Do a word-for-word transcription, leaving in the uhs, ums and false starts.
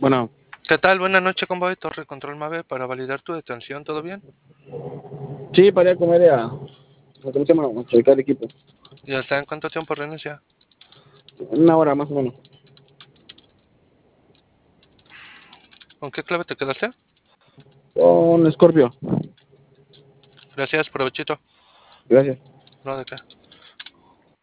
Bueno, ¿Qué tal? Buenas noches, convoy Torre Control Mave para validar tu detención. ¿Todo bien? sí, para ir a comer a, ¿cómo se llama? A checar el equipo. ¿Ya está en cuánto tiempo renuncia? Una hora más o menos. ¿Con qué clave te quedaste? Con Scorpio. Gracias, provechito. Gracias. No, de qué.